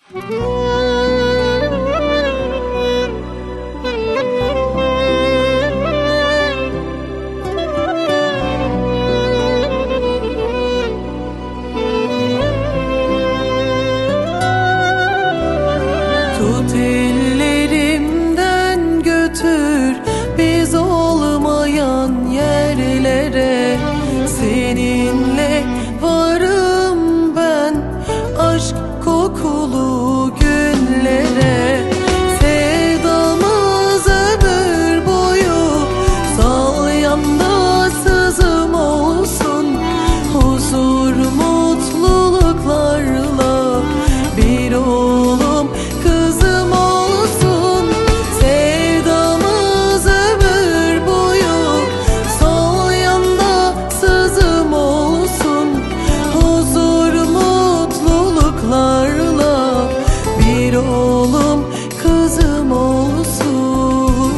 Tut ellerimden götür biz olmayan yerlere. Seninle varım ben aşk kokulu günlere. Sevdamız ömür boyu salyanda sızım olsun. Huzur mutluluklarla bir oğlum kızım olsun. Sevdamız ömür boyu salyanda sızım olsun. Huzur mutluluklarla bir oğlum kızım olsun.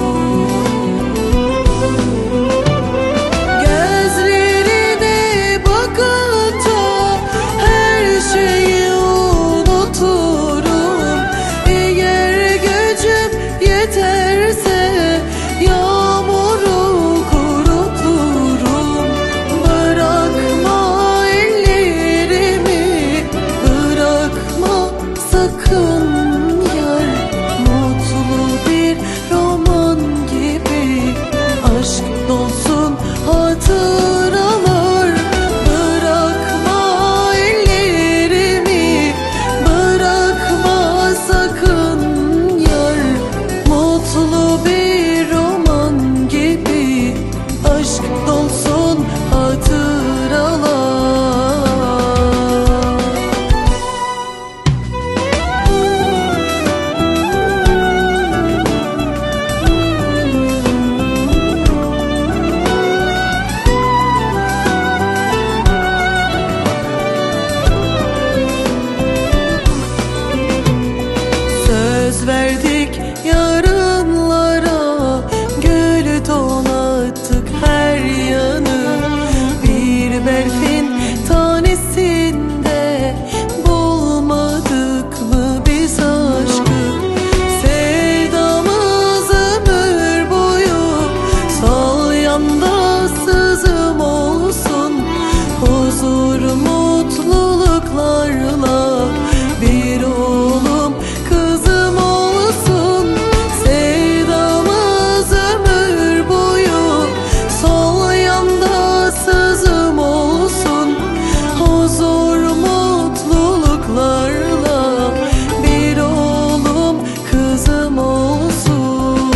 Gözlerine bakınca her şeyi unuturum. Eğer gücüm yeterse yağmuru kuruturum. Bırakma ellerimi, bırakma sakın yar. Mutlu bir roman gibi aşk dolsun hatıralar. Bırakma ellerimi, bırakma sakın yar. Mutlu bir roman gibi aşk dolsun hatıralar. Söz verdik yarınlara, gül donattık her yanı. Bir berfin tanesinde bulmadık mı biz aşkı? Sevdamız ömür boyu salyanda sızım olsun. Huzur mutluluklarla bir oğlum kızım olsun. Sevdamız ömür boyu salyanda sızım olsun. Huzur mutluluklarla bir oğlum kızım olsun.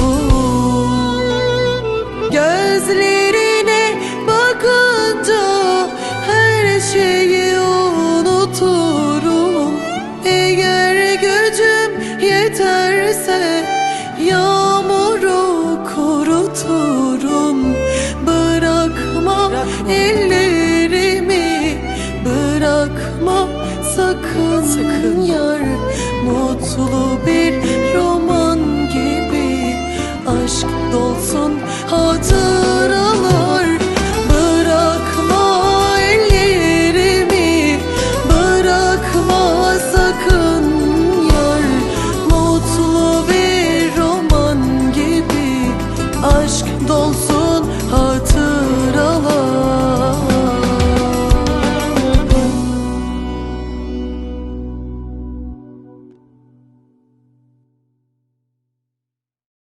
Gözlerine bakınca her şeyi unuturum. Eğer gücüm yeterse yağmuru kuruturum. Bırakma ellerimi, bırakma sakın yar. Mutlu bir roman gibi aşk dolsun hatıralar. Bırakma ellerimi, bırakma sakın